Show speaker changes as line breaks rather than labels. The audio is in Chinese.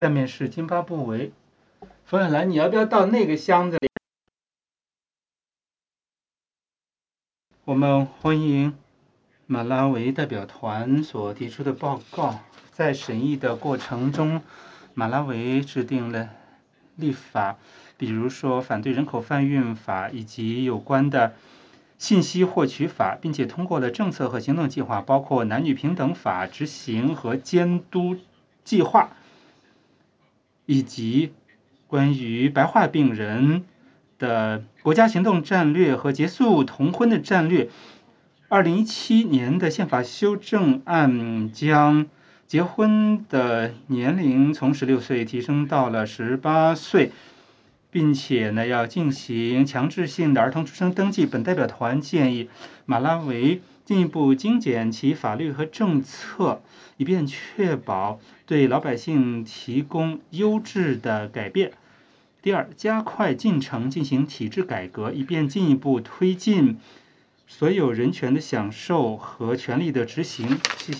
下面是津巴布韦。冯远兰，你要不要到那个箱子里？我们欢迎马拉维代表团所提出的报告。在审议的过程中，马拉维制定了立法，比如说反对人口贩运法以及有关的信息获取法，并且通过了政策和行动计划，包括男女平等法执行和监督计划，以及关于白化病人的国家行动战略和结束同婚的战略。2017年的宪法修正案将结婚的年龄从16岁提升到了18岁，并且呢要进行强制性的儿童出生登记。本代表团建议马拉维进一步精简其法律和政策，以便确保对老百姓提供优质的改变。第二，加快进程进行体制改革，以便进一步推进所有人权的享受和权利的执行。谢谢。